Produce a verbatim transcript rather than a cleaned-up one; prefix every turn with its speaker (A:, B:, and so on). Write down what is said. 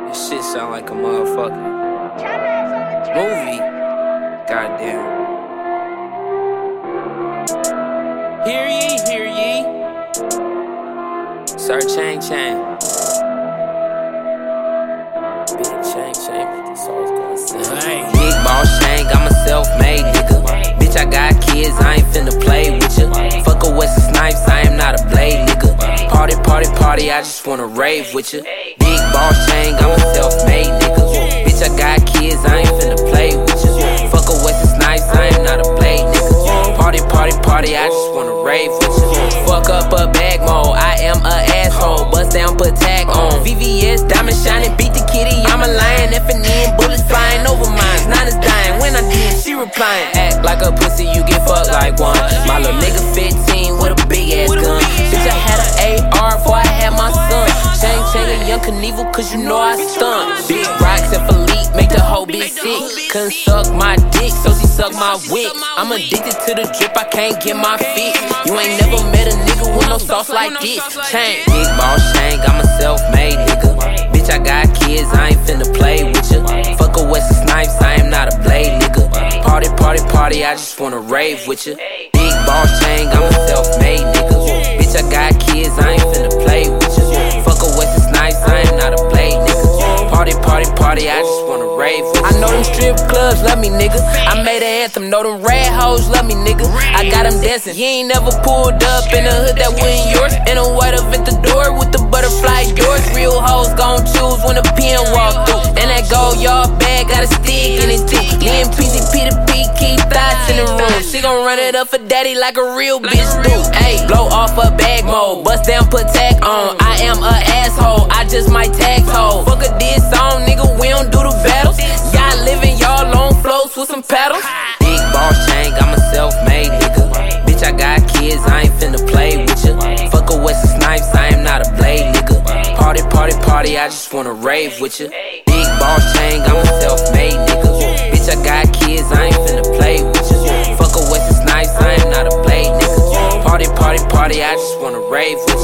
A: This shit sound like a motherfucking movie. Goddamn. Hear ye, hear ye. Sir Chain Chain. Big Chain Chain, what this sauce gonna say? Big boss chain, got my self-made nigga. Bitch, I got kids, I ain't finna play with ya. Fuck a Wesley Snipes, I am not a blade nigga. Party, party, party, I just wanna rave with ya. Big boss chain, got my self-made nigga. Bitch, I got kids, I ain't finna play with ya. Fuck a Wesley Snipes, I am not a blade nigga. Party, party, party, I just wanna rave with ya. Fuck up a bag mode, I am a asshole. Bust down, put tag on. V V S, diamond shining, beat the kitty, I'm a lion. F and N, bullets flying over mine. Nine is dying, when I did, she replying. Act like a pussy, you get fucked like one. My little nigga fifteen with a big ass gun. Bitch, I had an A R before I had my son. Chain, chain, a young Knievel, cause you know I stunt. Big rocks and Philippe, make the whole bitch sick. Couldn't suck my dick, so she suck my wick. I'm addicted to the drip, I can't get my feet. You ain't never met a nigga with no sauce like this. Chain, big boss chain, got my self-made nigga. Bitch, I got kids, I ain't finna play with ya. Fuck a Wesley Snipes, I am not a blade nigga. Party, party, party, I just wanna rave with ya. Big boss chain, got my self-made nigga. Bitch, I got kids, I ain't finna play with ya. Fuck a Wesley Snipes, I am not a blade nigga. Party, party, party, I just wanna rave with ya. I know them strip clubs love me, nigga. I made an anthem, know them rad hoes love me, nigga. I got them dancing. You ain't never pulled up in a hood that wasn't yours. In a white Aventador with the butterfly doors. Real hoes gon' choose when the pen walk through. And that gold yard bag got a stick in it too. Me and P C P to P keep thoughts in the room. She gon' run it up for daddy like a real bitch do. Ayy, blow off a bag mode, bust down, put tag on. I am a asshole, I just might tag hoe. Fuck a diss song, nigga, we don't do the battles. Y'all living y'all long floats with some paddles. Big boss chain, got my self-made nigga. Bitch, I got kids, I ain't finna play with ya. Fuck a Wesley Snipes, I am not a blade nigga. Party, party, party, I just wanna rave with ya. Big boss chain, got my self-made nigga. Bitch, I got kids, I ain't finna play with ya. Fuck a Wesley Snipes, I am not a blade nigga. Party, party, party, I just wanna rave with ya.